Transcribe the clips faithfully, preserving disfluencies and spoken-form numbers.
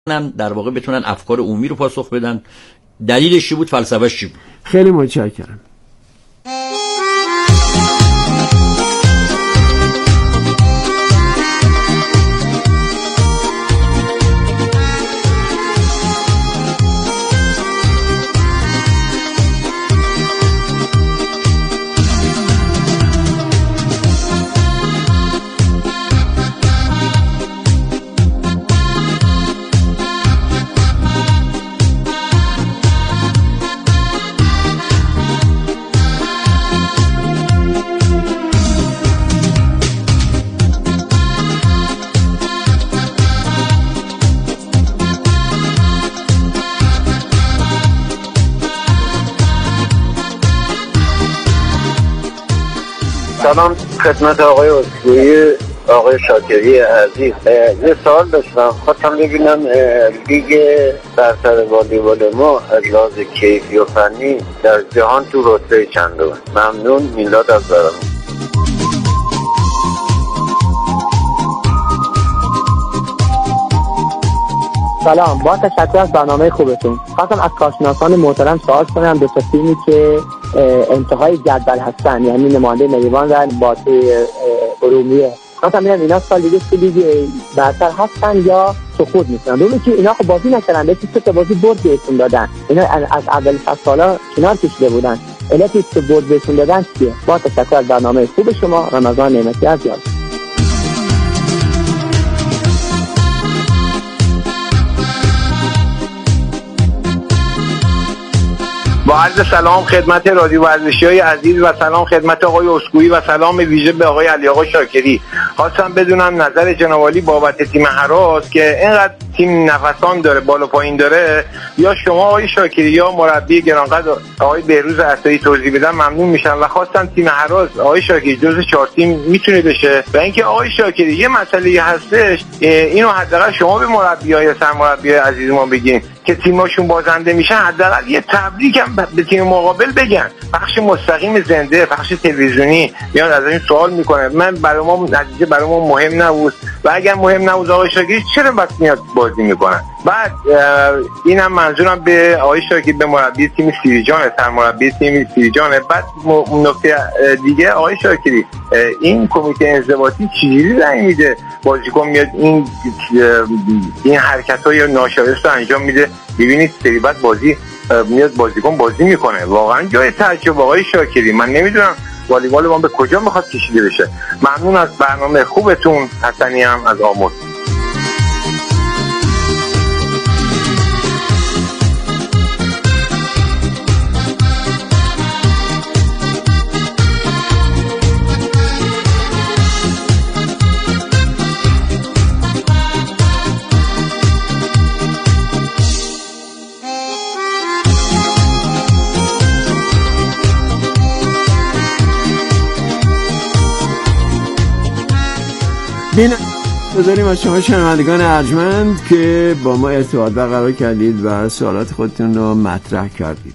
در واقع بتونن افکار عمومی رو پاسخ بدن. دلیلش چی بود؟ فلسفه‌اش چی بود؟ خیلی متشکرم. سلام خدمت آقای اسکوئی، آقای شاکری عزیز. یه سوال داشتم، خواستم ببینم لیگ برتر والیبال ما از لحاظ کیفی و فنی در جهان تو رتبه چندمه؟ ممنون. میلاد از برام. سلام، با تشکر از برنامه خوبتون. خواستم از کارشناسان محترم سوال کنم دو تا تیمی که انتهای جدول هستن، یعنی نماینده نریوان و باطه ارومیه. خواستم ببینم اینا سال دیگه تو لیگ برتر هستن یا سقوط میکنن. دومی که اینا خب بازی نکردن، بهش سه تا بازی برد بهشون دادن. اینا از اول فصل سالا کنار کشیده بودن. علتی که برد بهشون دادن چیه؟ با تشکر از برنامه خوب شما. رمضان نعمتی از یاد. با عرض سلام خدمت رادیو ورزشی‌های عزیز و سلام خدمت آقای اسکوئی و سلام ویژه به آقای علی آقا شاکری. خواستم بدونم نظر جناب عالی بابت تیم هراس که اینقدر تیم نفسان داره، بالا پایین داره، یا شما آقای شاکری یا مربی گرانقدر آقای بهروز عطایی توضیح بدن ممنون میشن. و خواستم تیم هراس آقای شاکری جزو چهار تیم میتونه بشه. و اینکه آقای شاکری یه مسئله هستش، اینو حداقل شما به مربیای سرمربیای عزیز ما بگین که تیماشون بازنده میشن، حداقل یه تبریک هم به تیم مقابل بگن. پخش مستقیم زنده، پخش تلویزیونی میاد از این سوال میکنه. من برای ما نتیجه برای ما مهم نبود و اگر مهم نبود آقای شاکری چرا وقت میاد بازی میکنن؟ بعد اینم منظورم به آقای شاکری، به مربی تیم سیریجان، سرمربی تیم سیریجان. بعد نکته دیگه آقای شاکری، این کمیته انضباطی چجوری رأی میده بازیکن میاد این این حرکت‌های ناشایست رو انجام میده؟ ببینید سری بعد بازی میاد بازیکن بازی میکنه. واقعا جای تعجب آقای شاکری. من نمیدونم والیبال ما به کجا میخواد کشیده بشه. ممنون از برنامه خوبتون. حسنی هم از آموز. بین بذاریم از شما شنوندگان ارجمند که با ما ارتباط برقرار کردید و سوالات خودتون رو مطرح کردید.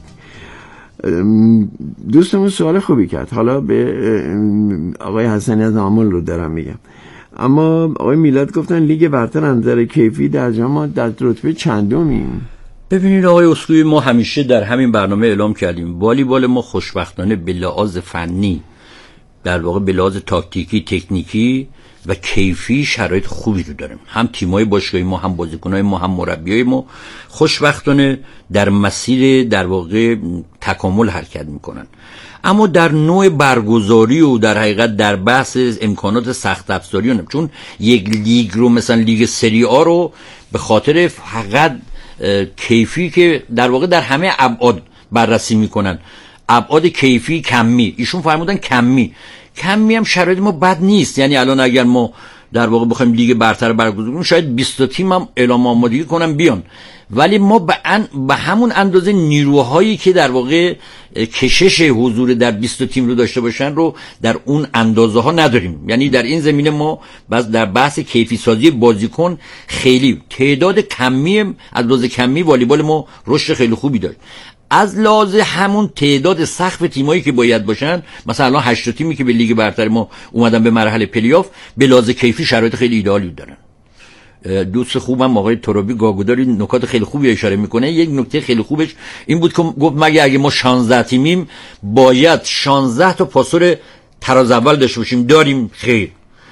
دوستمون سوال خوبی کرد. حالا به آقای حسنی از آمل رو دارم میگم، اما آقای میلاد گفتن لیگ برتر از نظر کیفی در جهان در رتبه چندمیم؟ ببینید آقای اسکوئی، ما همیشه در همین برنامه اعلام کردیم والیبال ما خوشبختانه به لحاظ فنی، در واقع به لحاظ تاکتیکی، تکنیکی و کیفی شرایط خوبی رو داریم. هم تیمای باشگاهی ما، هم بازیکنای ما، هم مربیای ما خوشبختانه در مسیر در واقع تکامل حرکت میکنن. اما در نوع برگزاری و در حقیقت در بحث امکانات سخت افزاری، چون یک لیگ رو مثلا لیگ سری آ رو به خاطر فقط کیفی که در واقع در همه ابعاد بررسی میکنن، ابعاد کیفی کمی، ایشون فرمودن کمی کمی هم شرایط ما بد نیست. یعنی الان اگر ما در واقع بخوایم لیگ برتر برگزار کنیم شاید بیست تا تیم هم اعلام آمادگی کنن بیان، ولی ما به ان... به همون اندازه نیروهایی که در واقع کشش حضور در بیست تا تیم رو داشته باشن رو در اون اندازه ها نداریم. یعنی در این زمینه ما بس در بحث کیفی سازی بازیکن خیلی تعداد کمی، اندازه کمی والیبال ما رشد خیلی خوبی داشت. از لحاظ همون تعداد سقف تیمایی که باید باشن، مثلا الان هشت تیمی که به لیگ برتر ما اومدن به مرحله پلی‌آف، به لحاظ کیفی شرایط خیلی ایدئالی دارن. دوست خوبم آقای ترابی گاگوداری نکات خیلی خوبی اشاره میکنه. یک نکته خیلی خوبش این بود که گفت مگه اگه ما شانزده تیمیم باید شانزده تا پاسور تراز اول داشته باشیم؟ داریم؟ خیر.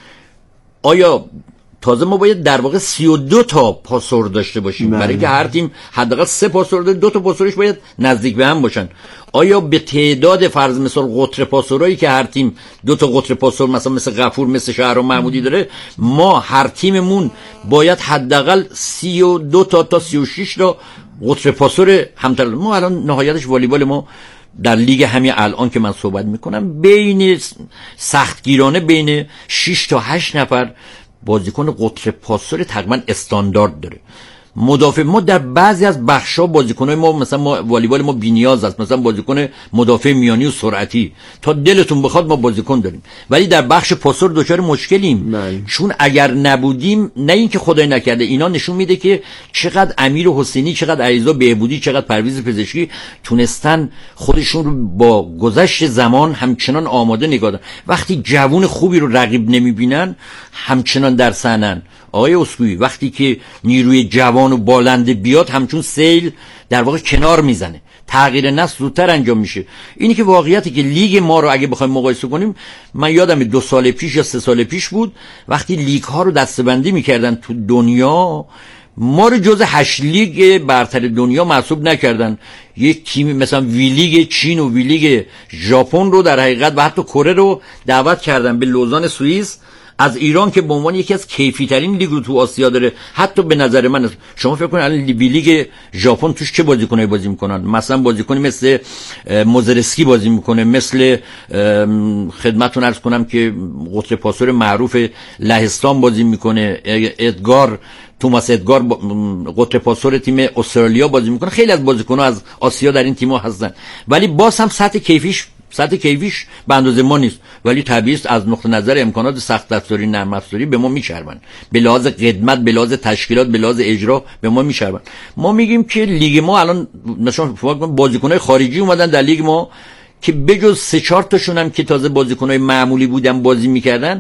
آیا تازه ما باید در واقع سی و دو تا پاسور داشته باشیم برای اینکه هر تیم حداقل سه پاسور داره، دو تا پاسورش باید نزدیک به هم باشن. آیا به تعداد فرض مثال قطر پاسورایی که هر تیم دو تا قطر پاسور مثلا مثل غفور مثل شهرام محمودی داره، ما هر تیممون باید حداقل سی و دو تا تا سی و شش تا قطر پاسور همتر؟ ما الان نهایتش والیبال ما در لیگ همین الان که من صحبت میکنم بین سختگیرانه بین شش تا هشت نفر بازیکن قطر پاسور تقریبا استاندارد داره. مدافع ما در بعضی از بخشا بازیکنای ما مثلا ما والیبال ما بی‌نیاز است، مثلا بازیکن مدافع میانی و سرعتی تا دلتون بخواد ما بازیکن داریم، ولی در بخش پاسور دچار مشکلیم بله. چون اگر نبودیم، نه اینکه خدای نکرده، اینا نشون میده که چقدر امیر حسینی، چقدر علیرضا بهبودی، چقدر پرویز پزشکی تونستن خودشون رو با گذشت زمان همچنان آماده نگاه دارن. وقتی جوون خوبی رو رقیب نمیبینن همچنان در صحنن. آقای اسکوئی وقتی که نیروی جوان و بالنده بیاد همچون سیل در واقع کنار میزنه، تغییر نسل زودتر انجام میشه. اینی که واقعیتی که لیگ ما رو اگه بخوایم مقایسه کنیم، من یادم دو سال پیش یا سه سال پیش بود وقتی لیگ ها رو دسته‌بندی میکردن تو دنیا، ما رو جز هشت لیگ برتر دنیا محسوب نکردن. یک تیم مثلا وی لیگ چین و وی لیگ ژاپن رو در حقیقت و حتی کره رو دعوت کردن به لوزان سوئیس. از ایران که به عنوان یکی از کیفی ترین لیگ رو تو آسیا داره، حتی به نظر من شما فکر کنید الان لیگ ژاپن توش چه بازیکنایی بازی میکنن؟ مثلا بازیکنی مثل موزرسکی بازی میکنه، مثل خدمتتون عرض کنم که قطر پاسور معروف لهستان بازی میکنه، ادگار توماس ادگار قطر پاسور تیم استرالیا بازی میکنه. خیلی از بازیکن‌ها از آسیا در این تیم‌ها هستن، ولی باز هم سطح کیفیش سطح کیفیش به اندازه ما نیست. ولی طبیعی است از نقطه نظر امکانات سخت افزاری نرم افزاری به ما میچربن، به لحاظ خدمت، به لحاظ تشکیلات، به لحاظ اجرا به ما میچربن. ما میگیم که لیگ ما الان مثلا بازیکن‌های خارجی اومدن در لیگ ما که بجز سه چهار تاشون هم که تازه بازیکن‌های معمولی بودن بازی میکردن،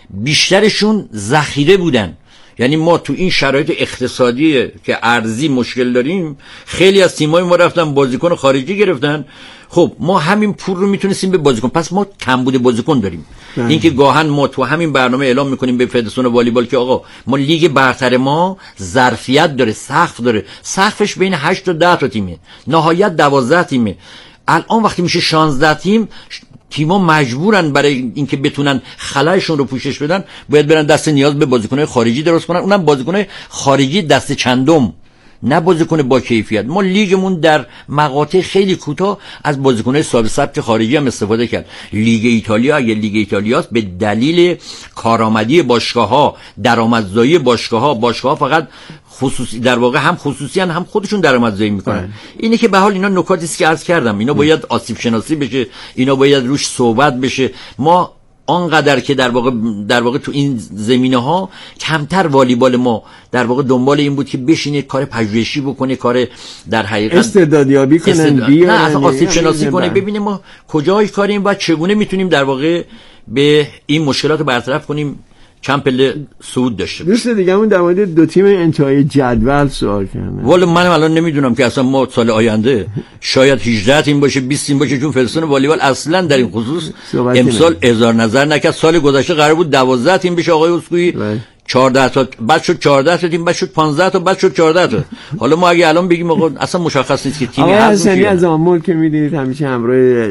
بیشترشون ذخیره بودن. یعنی ما تو این شرایط اقتصادی که ارزی مشکل داریم، خیلی از تیم‌های ما رفتن بازیکن خارجی گرفتن. خب ما همین پول رو میتونستیم به بازیکن، پس ما کمبود بازیکن داریم. این که گاهن ما تو همین برنامه اعلام میکنیم به فدراسیون والیبال که آقا ما لیگ برتر ما ظرفیت داره، سقف داره، سقفش بین هشت تا ده تا تیمه، نهایت دوازده تیمه. الان وقتی میشه شانزده تیم، تیم‌ها مجبورن برای اینکه بتونن خلایشون رو پوشش بدن باید برن دست نیاز به بازیکن‌های خارجی درست کنن، اونم بازیکن‌های خارجی دست چندم، نه بازیکن با کیفیت. ما لیگمون در مقاطع خیلی کوتاه از بازیکن‌های صاحب سبک خارجی هم استفاده کرد. لیگ ایتالیا اگه لیگ ایتالیاست به دلیل کارآمدی باشگاه‌ها، درآمدزایی باشگاه‌ها، باشگاه‌ها فقط خصوصی در واقع هم خصوصی هم, هم خودشون درآمدزایی میکنن. اینه که به حال اینا نکاتی است که عرض کردم، اینا باید آسیب شناسی بشه، اینا باید روش صحبت بشه. ما آنقدر که در واقع در واقع تو این زمینه‌ها کمتر والیبال ما در واقع دنبال این بود که بشینه کار پژوهشی بکنه، کار در حقیقت استعدادیابی کنن، استعداد... نه اصلا آسیب شناسی کنه، ببینیم ما کجای کاریم و چگونه میتونیم در واقع به این مشکلات برطرف کنیم، چند پله صعود داشته باشه. دوست دیگه‌مون در مورد دو تیم انتهای جدول سوال کردن. والا منم الان نمیدونم که اصلا ما سال آینده شاید هجده تیم باشه، بیست تیم باشه، چون فدراسیون والیبال اصلا در این خصوص امسال اظهار نظر نکرد. سال گذشته قرار بود دوازده تیم بشه آقای اسکوئی، چهارده تا بعد شد چهارده تا تیم، بعد شد پانزده تا، بعد شد چهارده تا. حالا ما اگه الان بگیم آقا اصلا مشخص نیست که تیمی هست. آقا از آمول که میدونید همیشه همراه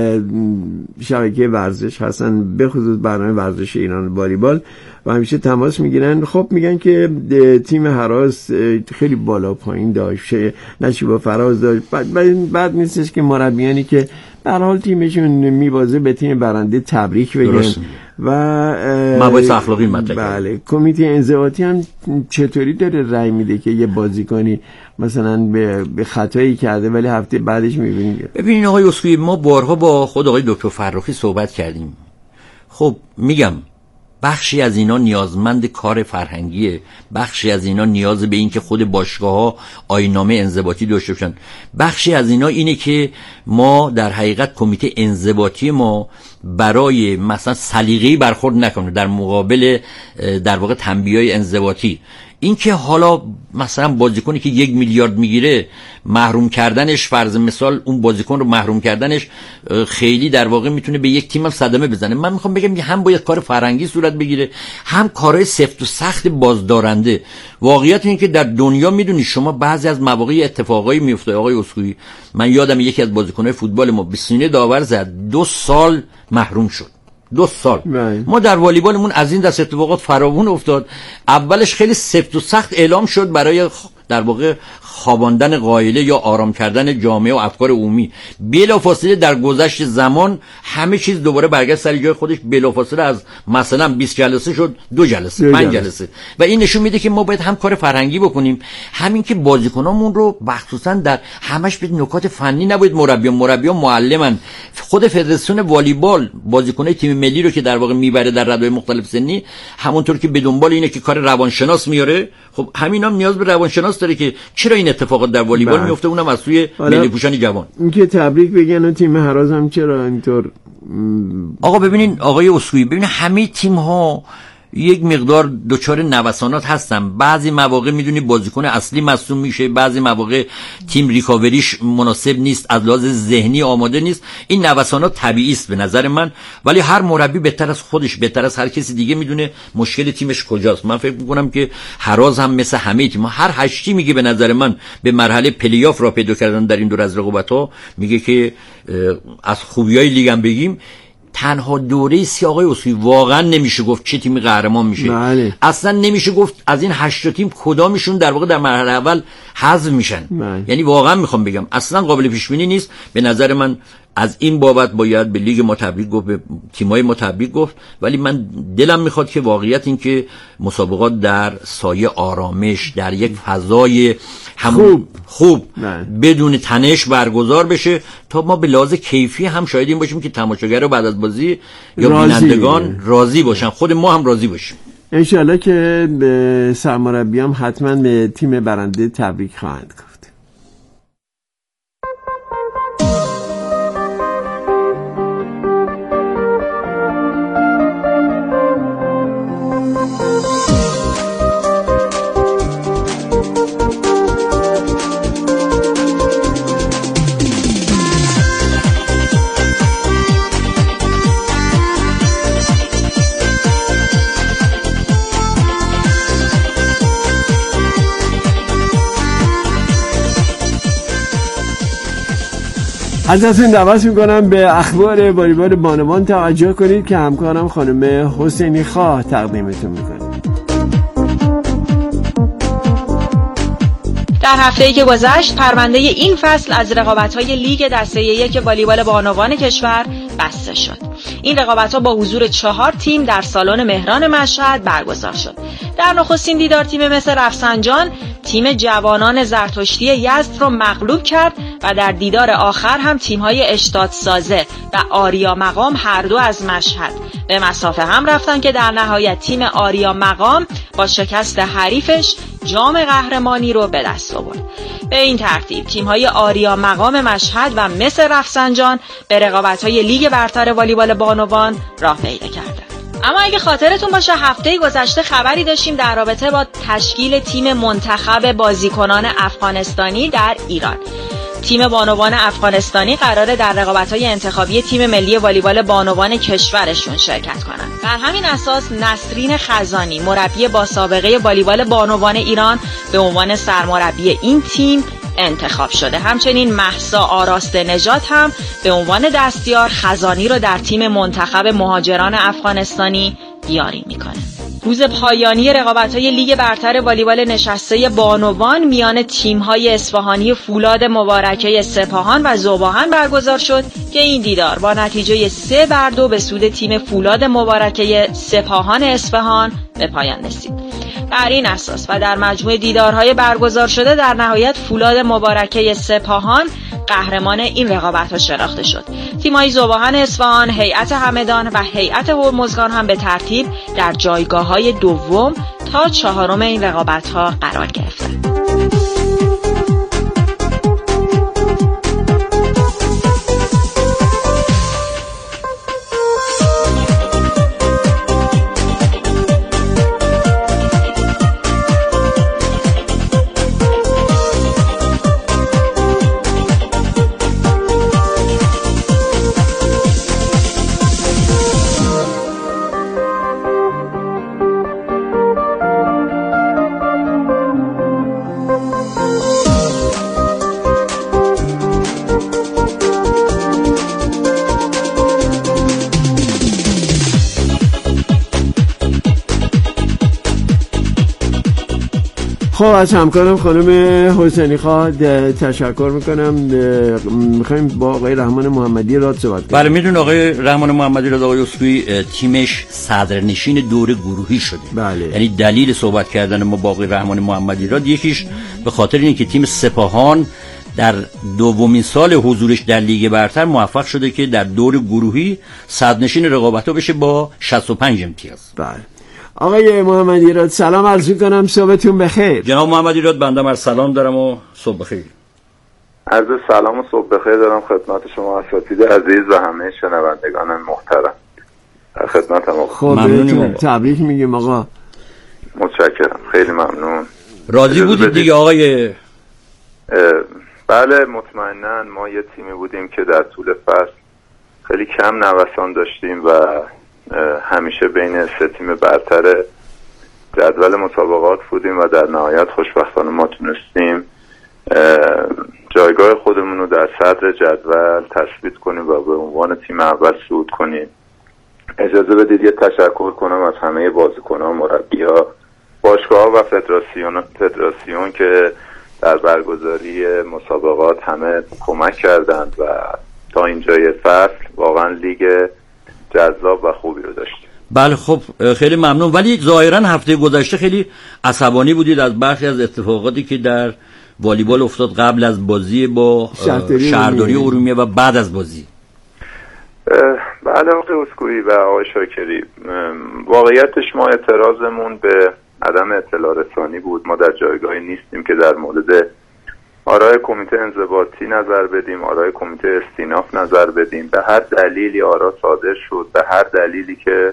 شبکه ورزش هستن، به خصوص برنامه ورزش ایران والیبال، و همیشه تماس میگیرن. خب میگن که تیم هراس خیلی بالا پایین داشت، نشیبا فراز داشت. بعد بعد نیستش که مربیانی که به هر حال تیمشون میبازه به تیم برنده تبریک بگن درست. و مباحث اخلاقی مطرح. بله، کمیته انضباطی هم چطوری داره رأی میده که یه بازیکنی مثلا به به خطایی کرده ولی هفته بعدش میبینیم؟ ببینید آقای اسکوئی، ما بارها با خود آقای دکتر فرخی صحبت کردیم. خب میگم بخشی از اینا نیازمند کار فرهنگیه، بخشی از اینا نیاز به این که خود باشگاه‌ها آیین‌نامه انضباطی داشته باشن، بخشی از اینا اینه که ما در حقیقت کمیته انضباطی ما برای مثلا سلیقه‌ای برخورد نکنه در مقابل در واقع تنبیه‌های انضباطی. این که حالا مثلا بازیکنی که یک میلیارد میگیره محروم کردنش، فرض مثال اون بازیکن رو محروم کردنش خیلی در واقع میتونه به یک تیم هم صدمه بزنه. من میخوام بگم هم باید کار فرهنگی صورت بگیره، هم کارهای سفت و سخت بازدارنده. واقعیت این که در دنیا میدونی شما بعضی از مواقع اتفاقایی میفته. آقای اسکوئی، من یادم یکی از بازیکن‌های فوتبال ما به سینه داور زد، دو سال محروم شد. دو سال باید. ما در والیبالمون از این دست اتفاقات فراوون افتاد. اولش خیلی سفت و سخت اعلام شد برای در واقع خواباندن قائله یا آرام کردن جامعه و افکار عمومی. بلافاصله در گذشت زمان همه چیز دوباره برگشت سر جای خودش. بلافاصله از مثلا بیست جلسه شد دو جلسه، پنج جلسه. جلسه و این نشون میده که ما باید هم کار فرهنگی بکنیم، همین که بازیکنامون رو مخصوصا در همش به نکات فنی نباید مربی مربی معلمن. خود فدراسیون والیبال بازیکنای تیم ملی رو که در واقع میبره در رده‌های مختلف سنی، همونطور که به دنبال اینه که کار روانشناس میاره، خب همینام هم نیاز به روانشناس داره که چرا این اتفاقات در والیبال میفته، اونم از سوی ملی پوشان جوان. اینکه تبریک بگن و تیم هراز هم چرا اینطور. آقا ببینین آقای اسکوئی، ببینین همه تیم ها یک مقدار دچار نوسانات هستن. بعضی مواقع میدونی بازیکن اصلی مصدوم میشه، بعضی مواقع تیم ریکاوریش مناسب نیست، از لحاظ ذهنی آماده نیست. این نوسانات طبیعی است به نظر من، ولی هر مربی بهتر از خودش، بهتر از هر کسی دیگه میدونه مشکل تیمش کجاست. من فکر میکنم که هراز هم مثل همه تیم، هر هشتی میگه به نظر من به مرحله پلی‌آف را پیدا کردن در این دور از رقابت‌ها، میگه که از خوبیای لیگ هم بگیم تنها دوره سی آقای اسکوئی واقعا نمیشه گفت چه تیمی قهرمان میشه. بله. اصلا نمیشه گفت از این هشت تیم کدامشون در واقع در مرحله اول حذف میشن. بله. یعنی واقعا میخوام بگم اصلا قابل پیش بینی نیست. به نظر من از این بابت باید به لیگ ما تبریک گفت، به تیم‌های ما تبریک گفت، ولی من دلم میخواد که واقعیت این که مسابقات در سایه آرامش، در یک فضای خوب خوب بدون تنش برگزار بشه تا ما به لحاظ کیفی هم شاهد این باشیم که تماشاگر بعد از بازی یا بینندگان راضی باشن، خود ما هم راضی باشیم. انشالله که به سرمربیام حتما به تیم برنده تبریک خواهند گفت. ازتون دعوت میکنم به اخبار والیبال بانوان توجه کنید که همکارم خانم حسینی خواه تقدیمتون میکنه. در هفته‌ای که گذشت پرونده این فصل از رقابت‌های لیگ دسته یک والیبال بانوان کشور بسته شد. این رقابت‌ها با حضور چهار تیم در سالن مهران مشهد برگزار شد. در نخستین دیدار تیم مس رفسنجان تیم جوانان زرتشتی یزد رو مغلوب کرد و در دیدار آخر هم تیم‌های اشتاد سازه و آریا مقام هر دو از مشهد به مسافه هم رفتن که در نهایت تیم آریا مقام با شکست حریفش جام قهرمانی رو به دست آورد. به این ترتیب تیم‌های آریا مقام مشهد و مس رفسنجان به رقابت‌های لیگ برتر والیبال بانوان راه پیدا کردند. اما اگه خاطرتون باشه هفته گذشته خبری داشتیم در رابطه با تشکیل تیم منتخب بازیکنان افغانستانی در ایران. تیم بانوان افغانستانی قراره در رقابت‌های انتخابی تیم ملی والیبال بانوان کشورشون شرکت کنند. بر همین اساس نسرین خزانی مربی با سابقه والیبال بانوان ایران به عنوان سرمربی این تیم انتخاب شده. همچنین مهسا آراسته نژاد هم به عنوان دستیار خزانی رو در تیم منتخب مهاجران افغانستانی یاری میکنه. روز پایانی رقابت‌های لیگ برتر والیبال نشسته بانوان میان تیم‌های اصفهانی فولاد مبارکه سپاهان و ذوباهن برگزار شد که این دیدار با نتیجه سه بر دو به سود تیم فولاد مبارکه سپاهان اصفهان به پایان رسید. بر این اساس و در مجموع دیدارهای برگزار شده در نهایت فولاد مبارکه سپاهان قهرمان این رقابت‌ها شناخته شد. تیم‌های ذوباهن اصفهان، هیئت همدان و هیئت هرمزگان هم به ترتیب در جایگاه‌های دوم تا چهارم این رقابت‌ها قرار گرفتند. خب از همکارم خانم حسینی خواه تشکر میکنم. میخوایم با آقای رحمان محمدی راد صحبت کنیم. بله میدون آقای رحمان محمدی راد آقای اسکوئی تیمش صدرنشین دور گروهی شده. بله. یعنی دلیل صحبت کردن ما با آقای رحمان محمدی راد یکیش به خاطر اینه که تیم سپاهان در دومین سال حضورش در لیگ برتر موفق شده که در دور گروهی صدرنشین رقابت‌ها بشه با شصت و پنج امتیاز. بله. آقای محمدی راد سلام عرض می‌کنم، صبحتون بخیر. جناب محمدی راد بنده مر سلام دارم و صبح بخیر. عرض سلام و صبح بخیر دارم خدمت شما اساتید عزیز و همه شنوندگان محترم. در خدمتم. خب تبریک میگیم آقا. متشکرم، خیلی ممنون. راضی بودید دیگه آقای؟ بله مطمئناً. ما یه تیمی بودیم که در طول فصل خیلی کم نوسان داشتیم و همیشه بین سه تیم برتر جدول مسابقات بودیم و در نهایت خوشبختانه ما تونستیم جایگاه خودمون رو در صدر جدول تثبیت کنیم و به عنوان تیم اول صعود کنیم. اجازه بدید یه تشکر کنم از همه بازیکنان، مربی‌ها، باشگاه‌ها و فدراسیون فدراسیون که در برگزاری مسابقات همه کمک کردند و تا اینجای فصل واقعا لیگ جذاب و خوبی رو داشتیم. بله خب خیلی ممنون. ولی ظاهرا هفته گذشته خیلی عصبانی بودید از برخی از اتفاقاتی که در والیبال افتاد قبل از بازی با شهرداری ارومیه و بعد از بازی. بله آقای اسکوئی و آقای شاکری، واقعیتش ما اعتراضمون به عدم اطلاع رسانی بود. ما در جایگاهی نیستیم که در مورد آرای کمیته انضباطی نظر بدیم، آرای کمیته استیناف نظر بدیم. به هر دلیلی آرا صادر شد، به هر دلیلی که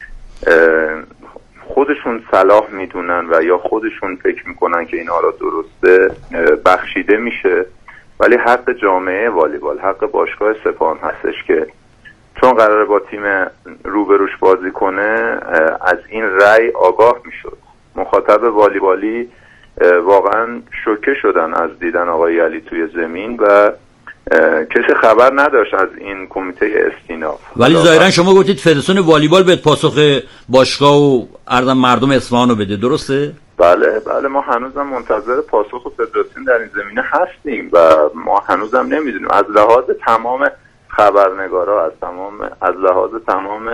خودشون صلاح میدونن و یا خودشون فکر میکنن که این آرا درسته بخشیده میشه. ولی حق جامعه والیبال، حق باشگاه سپاهان هستش که چون قراره با تیم روبروش بازی کنه از این رأی آگاه میشد. مخاطب والیبالی واقعا شوکه شدن از دیدن آقای علی توی زمین و کسی خبر نداشت از این کمیته استیناف. ولی ظاهرا شما گفتید فدراسیون والیبال به پاسخ باشگاه و اردم مردم اصفهان رو بده، درسته؟ بله بله ما هنوزم منتظر پاسخ فدراسیون در این زمینه هستیم و ما هنوزم نمیدونیم. از لحاظ تمام خبرنگارا، از تمام از لحاظ تمام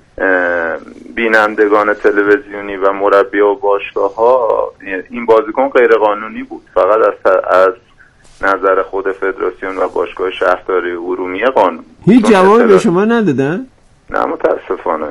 بینندگان تلویزیونی و مربی و باشگاه ها این بازیکن غیر قانونی بود. فقط از از نظر خود فدراسیون و باشگاه شهرداری ارومیه قانون. هیچ جوابی به شما ندادن؟ نه متاسفانه.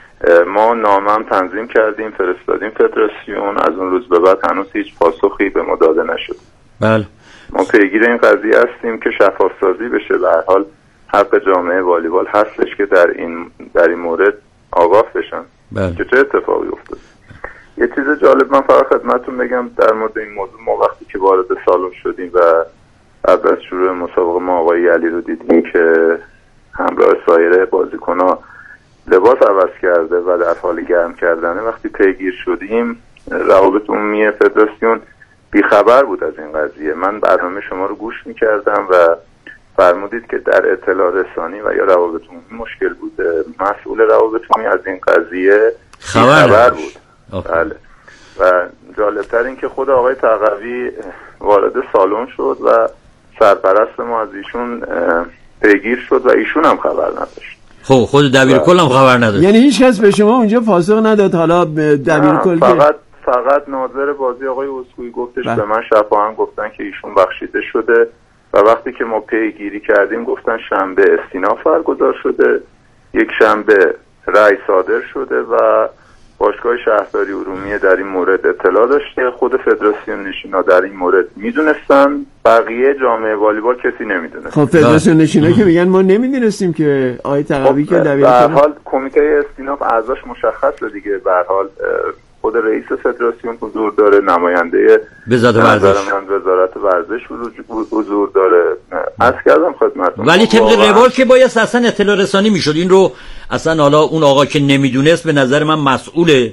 ما نامه تنظیم کردیم، فرستادیم فدراسیون، از اون روز به بعد هنوز هیچ پاسخی به ما داده نشد. بله ما پیگیر این قضیه هستیم که شفاف سازی بشه. به هر حال حق جامعه والیبال هستش که در این در این مورد آگاه بشن بله. که چه اتفاقی افتاد. یه چیز جالب من فقط خدمتتون بگم در مورد این موضوع. ما وقتی که وارد سالن شدیم و قبل از شروع مسابقه ما آقای علی رو دیدیم که همراه سایر بازیکن‌ها لباس عوض کرده و در حال گرم کردنه، وقتی پیگیر شدیم روابط عمومی فدراسیون بیخبر بود از این قضیه. من برنامه شما رو گوش می‌کردم و فرمودید که در اطلاع رسانی و یا روابط عمومی مشکل بوده. مسئول روابط عمومی از این قضیه خبر, خبر بود. بله. و جالبتر این که خود آقای تقوی وارد سالن شد و سرپرست ما از ایشون پیگیر شد و ایشون هم خبر نداشت. خب خود دبیر کل هم خبر نداشت. یعنی هیچ کس به شما اونجا پاسخ نداد؟ حالا دبیر کل فقط فقط ناظر بازی آقای اسکوئی گفتش به من شفاهن گفتن که ایشون بخشیده شده و وقتی که ما پیگیری کردیم گفتن شنبه استیناف برگزار شده، یک شنبه رأی صادر شده و باشگاه شهرداری ارومیه در این مورد اطلاع داشته. خود فدراسیون نشینا در این مورد میدونستن، بقیه جامعه والیبال کسی نمیدونه. خب فدراسیون نشینا که میگن ما نمیدونستیم که آقای تقوی که دبیر به هر حال کمیته استیناف اعضاش مشخصه دیگه. به هر حال خود رئیس فدراسیون حضور داره، نماینده وزارت ورزش وزارت ورزش حضور داره. عرض کردم خدمتتون. ولی طبق روال که باید اصلا اطلاع رسانی میشد این رو. اصلا حالا اون آقا که نمیدونست به نظر من مسئول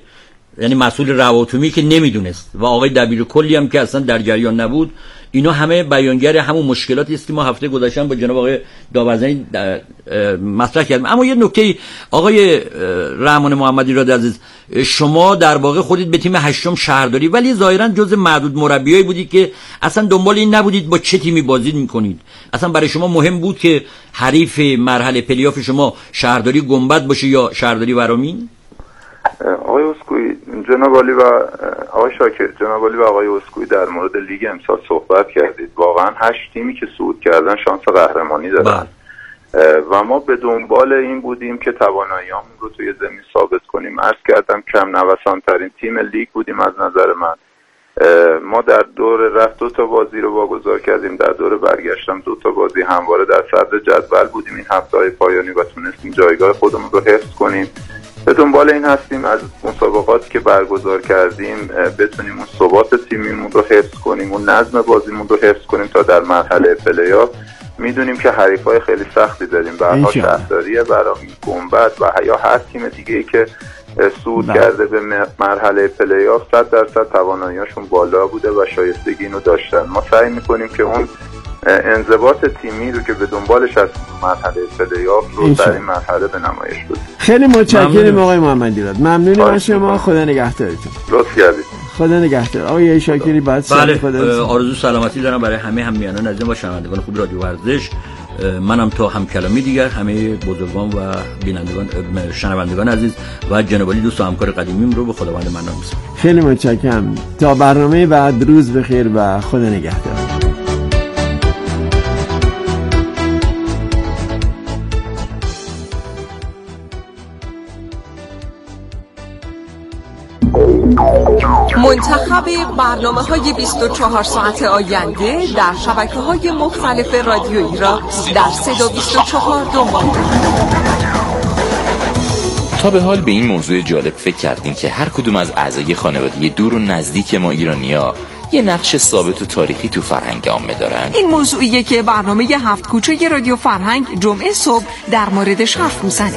یعنی مسئول رواتومی که نمیدونست و آقای دبیر کلی هم که اصلا در جریان نبود. اینا همه بیانگر همون مشکلاتی است که ما هفته گذشته با جناب آقای داورزنی مطرح کردیم. اما یه نکته آقای رحمان محمدی را عزیز، شما در واقع خودت به تیم هشتم شهرداری، ولی ظاهرا جز معدود مربیایی بودی که اصلا دنبال این نبودید با چه تیمی بازی میکنید. اصلا برای شما مهم بود که حریف مرحله پلی‌آف شما شهرداری گنبد باشه یا شهرداری ورامین؟ آقای اسکوئی، جناب عالی و آقای شاکر، جناب عالی و آقای اسکوئی در مورد لیگ امسال صحبت کردید. واقعا هشت تیمی که صعود کردن شانس قهرمانی دارن و ما به دنبال این بودیم که توانایی‌هامون رو توی زمین ثابت کنیم. عرض کردم کم نوسان ترین تیم لیگ بودیم از نظر من. ما در دور رفت دو تا بازی رو واگذار کردیم، در دور برگشتم دو تا بازی همواره در صدر جدول بودیم این هفته‌های پایانی و تونستیم جایگاه خودمون رو حفظ کنیم. به دنبال این هستیم از مسابقاتی که برگزار کردیم بتونیم اون ثبات تیمیمون رو حفظ کنیم، اون نظم بازیمون رو حفظ کنیم تا در مرحله پلی‌آف. میدونیم که حریفای خیلی سختی داریم، به هر حال شهرداری ورامین، گنبد و یا هر تیم دیگه‌ای که صعود کرده به مرحله پلی‌آف صد درصد توانایی‌هاشون بالا بوده و شایستگی اینو داشتن. ما سعی می‌کنیم که اون انضباط تیمی رو که به دنبالش از مرحله پلی‌آف رو در این مرحله به نمایش بده. خیلی متشکرم آقای محمدی راد، ممنونیم از شما. خدا نگهدارتون. لطف کردید. خدا نگهدار. آقای شاکری بعد بله. خدا آرزو سلامتی دارم برای همه همیهنان عزیز و شنوندگان خوب رادیو ورزش. منم تا هم کلامی دیگر همه بزرگان و بینندگان شنوندگان عزیز و جناب علی دوست و همکار قدیمیم رو به خداوند منان می‌سپارم. خیلی متشکرم. تا برنامه بعد روز بخیر و خدا نگهدار. منتخب برنامه‌های بیست و چهار ساعت آینده در شبکه‌های مختلف رادیویی را در صدا بیست و چهار دنبال کنید. تا به حال به این موضوع جالب فکر کردین که هر کدوم از اعضای خانواده دور و نزدیک ما ایرانی‌ها یه نقش ثابت و تاریخی تو فرهنگ عامه دارن؟ این موضوعیه که برنامه هفت کوچه رادیو فرهنگ جمعه صبح در موردش حرف میزنه.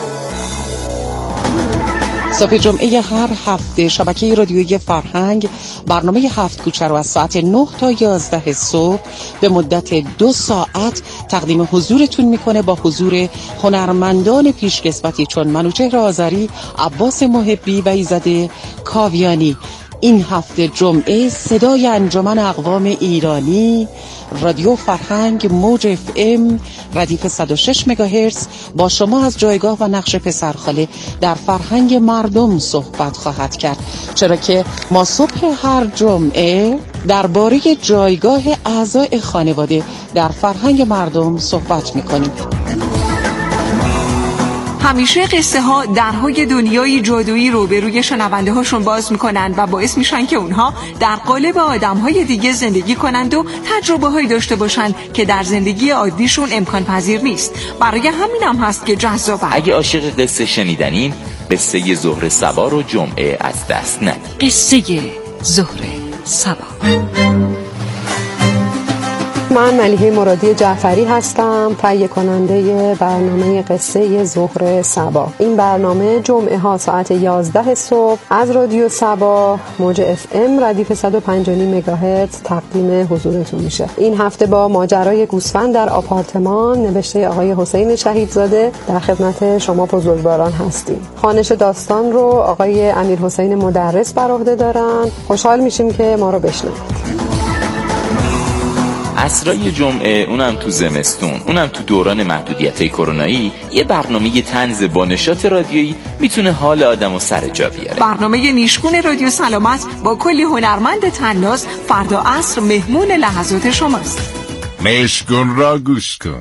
صبح جمعه هر هفته شبکه رادیویی فرهنگ برنامه هفت کوچه رو از ساعت نه تا یازده صبح به مدت دو ساعت تقدیم حضورتون میکنه با حضور هنرمندان پیشکسوتی چون منوچهر آذری، عباس محبی و ایزد کاویانی. این هفته جمعه صدای انجمن اقوام ایرانی، رادیو فرهنگ موج اف ام ردیف صد و شش مگاهرتز با شما از جایگاه و نقش پسرخاله در فرهنگ مردم صحبت خواهد کرد، چرا که ما صبح هر جمعه درباره جایگاه اعضای خانواده در فرهنگ مردم صحبت میکنیم. همیشه قصه ها درهای دنیای جادویی رو به روی شنونده هاشون باز میکنن و باعث میشن که اونها در قالب آدم های دیگه زندگی کنند و تجربه هایی داشته باشن که در زندگی عادیشون امکان پذیر نیست. برای همین هم هست که جذابه. اگه عاشق قصه شنیدنین، قصه زهره سبا رو جمعه از دست ندید. قصه زهره سبا. من ملیحه مرادی جعفری هستم، تهیه کننده برنامه قصه زهره سبا. این برنامه جمعه ها ساعت یازده صبح از رادیو سبا موج اف ام ردیف صد و پنج و نیم مگاهرتز تقدیم حضورتون میشه. این هفته با ماجرای گوسفند در آپارتمان نوشته آقای حسین شهیدزاده در خدمت شما بزرگواران هستیم. خوانش داستان رو آقای امیر حسین مدرس بر عهده دارن. خوشحال میشیم که ما رو بشنوید. عصرای جمعه، اونم تو زمستون، اونم تو دوران محدودیت‌های کرونایی، یه برنامه طنز با نشاط رادیویی میتونه حال آدمو سر جا بیاره. برنامه نیشگون رادیو سلامت با کلی هنرمند طناز فردا عصر مهمون لحظات شماست. نیشگون را گوش کن.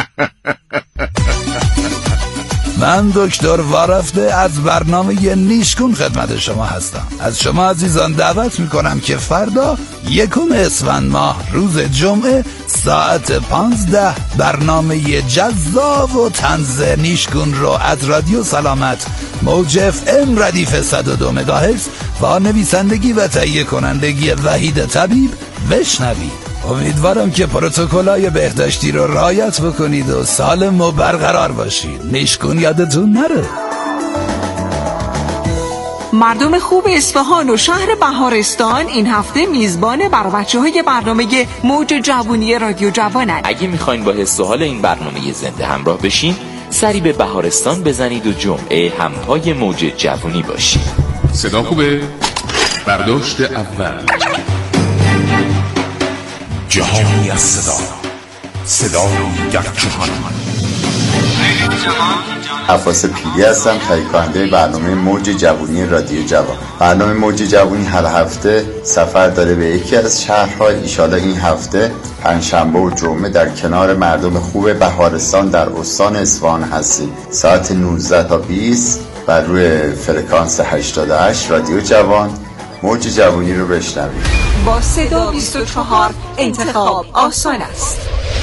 من دکتر وارفته از برنامه نیشگون خدمت شما هستم. از شما عزیزان دعوت میکنم که فردا یکم اسفند ماه روز جمعه ساعت پانزده برنامه جذاب و طنز نیشگون رو از رادیو سلامت موج اف ام ردیف صد و دو مگاهرتز با نویسندگی و تهیه کنندگی وحید طبیب بشنوید. امیدوارم که پروتکل‌های بهداشتی رو رعایت بکنید و سالم و برقرار باشید. نیشگون یادتون نره. مردم خوب اصفهان و شهر بهارستان این هفته میزبان بر بچه‌های برنامه موج جوونی رادیو جوانند. اگه میخواین با حس و حال این برنامه زنده همراه بشین، سری به بهارستان بزنید و جمعه همپای موج جوونی باشید. صدا خوبه؟ برداشت اول. جهانی از صدا، صدایی در جهان. عباس پیری هستم، تهیه کننده برنامه موج جوونی رادیو جوان. برنامه موج جوونی هر هفته سفر داره به یکی از شهرها. ایشالا این هفته پنجشنبه و جمعه در کنار مردم خوب بهارستان در استان اصفهان هستیم. ساعت نوزده تا بیست و روی فرکانس هشتاد و هشت رادیو جوان موج جوونی رو بشنوید. با صدا بیست و چهار انتخاب آسان است.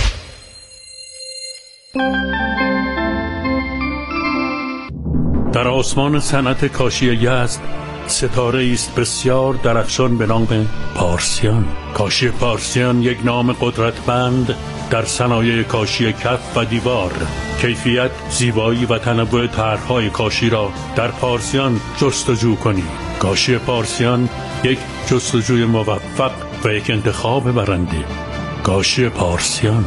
در آسمان صنعت کاشی یزد ستاره است بسیار درخشان به نام پارسیان. کاشی پارسیان یک نام قدرتمند در صنایع کاشی کف و دیوار. کیفیت، زیبایی و تنوع طرح‌های کاشی را در پارسیان جستجو کنید. کاشی پارسیان یک جستجوی موفق و یک انتخاب برنده. کاشی پارسیان.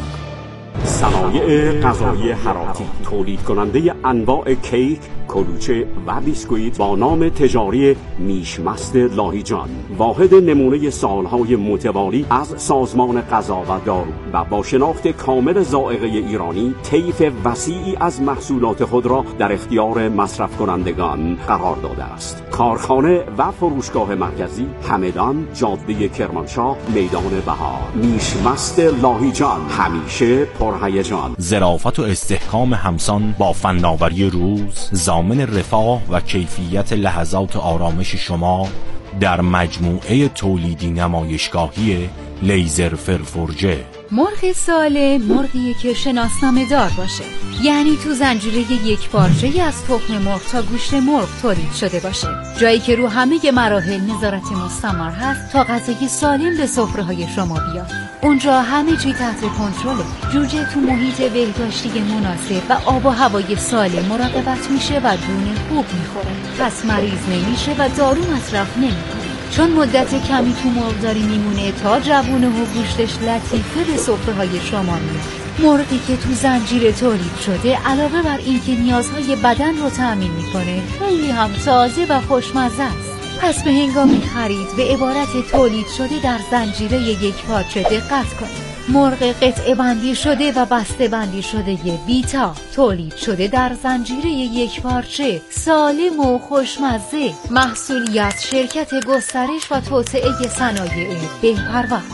صنایع غذایی حراتی، تولید کننده انواع کیک، کلوچه و بیسکویت با نام تجاری میشمست لاهیجان، واحد نمونه سالهای متوالی از سازمان غذا و دارو و با شناخت کامل ذائقه ایرانی طیف وسیعی از محصولات خود را در اختیار مصرف کنندگان قرار داده است. کارخانه و فروشگاه مرکزی همدان، جاده کرمانشاه، میدان بهار. میشمست لاهیجان، همیشه پرهیجان. ظرافت و استحکام همسان با فناوری روز، ضامن رفاه و کیفیت لحظات آرامش شما در مجموعه تولیدی نمایشگاهی لیزر فرفورجه. مرغ سالم مرغیه که شناسنامه دار باشه، یعنی تو زنجیره یک پارچه‌ای از تخم مرغ تا گوشت مرغ تولید شده باشه، جایی که رو همه مراحل نظارت مستمر هست تا غذای سالم به سفره‌های شما بیاد. اونجا همه چی تحت کنترله. جوجه تو محیط بهداشتی مناسب و آب و هوای سالم مراقبت میشه و دونه خوب میخوره، پس مریض نمیشه و دارو مصرف نمیکنه. چون مدت کمی تو مرغداری میمونه تا جوونه و گوشتش لطیفه به سفره‌های شما میاد. مرغی که تو زنجیره تولید شده علاوه بر این که نیازهای بدن رو تأمین میکنه، خیلی هم تازه و خوشمزه است. پس به هنگام خرید به عبارت تولید شده در زنجیره یک پارچه دقت کنید. مرغ قطعه بندی شده و بسته بندی شده بیتا، تولید شده در زنجیره یک پارچه، سالم و خوشمزه. محصولیت شرکت گسترش و توسعه صنایع بهپرور.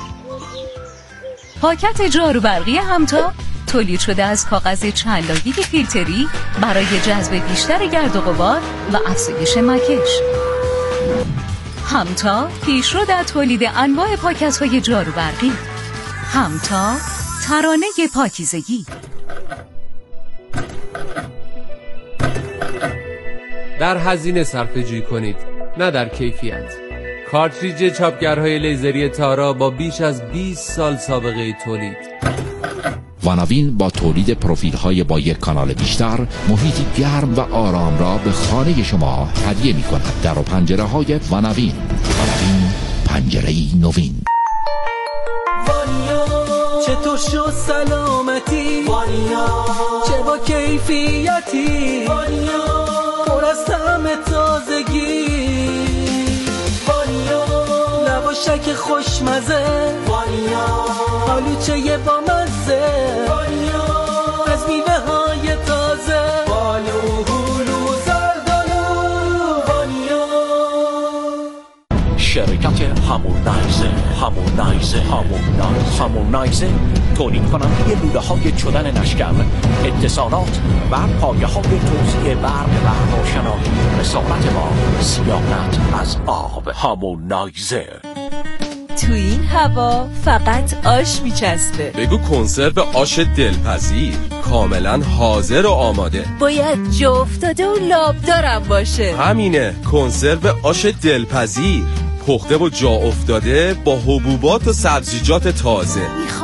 پاکت جاروبرقی همتا تولید شده از کاغذ چند لایه فیلتری برای جذب بیشتر گرد و غبار و افزایش مکش. همتا پیشرو در تولید انواع پاکت‌های جاروبرقی. همتا، ترانه پاکیزگی. در هزینه صرفه‌جویی کنید، نه در کیفیت. کارتریج چاپگرهای لیزری تارا با بیش از بیست سال سابقه تولید. وناوین با تولید پروفیل‌های با یک کانال بیشتر، محیطی گرم و آرام را به خانه شما هدیه می‌کند. در و پنجره‌های وناوین. وناوین، پنجره‌ای نوین. چطور شد سلامتی وانیا، چه با کیفیتی وانیا، پر از طعم تازگی وانیا، لواشک خوشمزه وانیا، آلوچه با مزه وانیا، از میوه های تازه، بالو هلو زردالو وانیا. شرکت هامونایزر هامونایزر هامونایزر هامونایزر تولید کننده لوله های چدن نشکر، اتصالات و پایه های توزیع برق و روشنایی. رسالت ما صیانت از آب. هامونایزر. تو این هوا فقط آش میچسبه. بگو کنسرو آش دلپذیر، کاملا حاضر و آماده. باید جا افتاده و لابدارم باشه. همینه، کنسرو آش دلپذیر، پخته و جا افتاده با حبوبات و سبزیجات تازه.